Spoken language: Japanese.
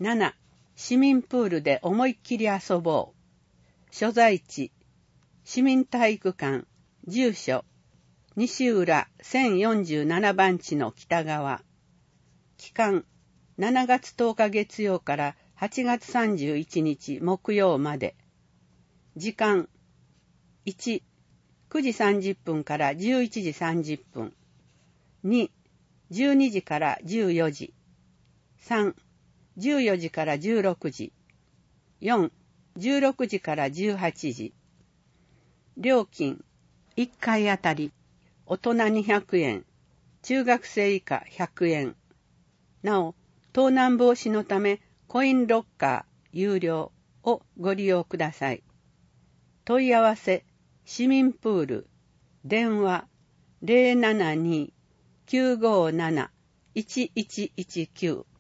7. 市民プールで思いっきり遊ぼう。所在地、市民体育館、住所、西浦1047番地の北側。期間、7月10日月曜から8月31日木曜まで。時間、1、9時30分から11時30分。2、12時から14時。3、14時から16時。4、16時から18時。料金、1回あたり、大人200円、中学生以下100円。なお、盗難防止のため、コインロッカー、有料をご利用ください。問い合わせ、市民プール、電話、072-957-1119